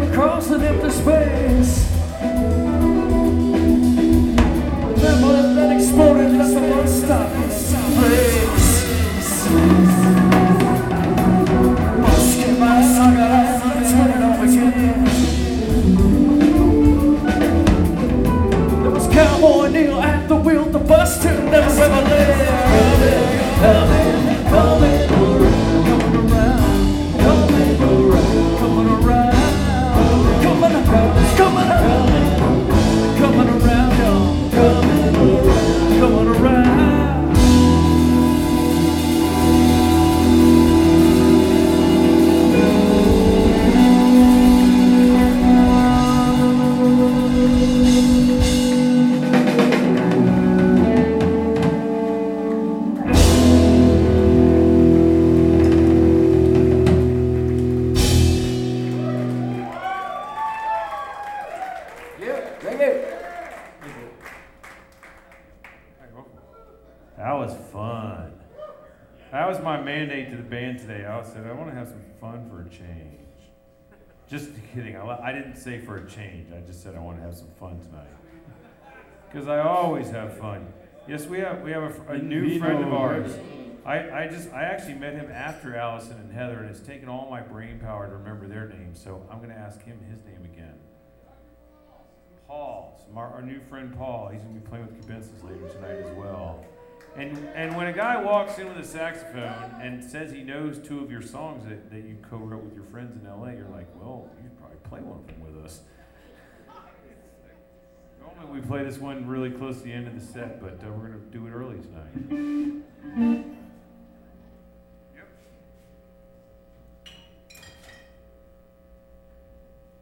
across an empty space. Remember that exploded like the bus stop place. Musket my saga, let's run it off again. There was Cowboy Neil at the wheel, the bus tune never ever left. Coming around, coming around, coming around, coming around, coming around, coming around, y'all, coming around, coming around. That was fun. That was my mandate to the band today. I said, I want to have some fun for a change. Just kidding. I didn't say for a change. I just said I want to have some fun tonight. Because I always have fun. Yes, we have a new friend of ours. I actually met him after Allison and Heather, and it's taken all my brain power to remember their names. So I'm going to ask him his name again. Paul, our new friend Paul. He's going to be playing with Cabensis later tonight as well. And when a guy walks in with a saxophone and says he knows two of your songs that you co-wrote with your friends in LA, you're like, well, you should probably play one of them with us. Normally we play this one really close to the end of the set, but we're going to do it early tonight.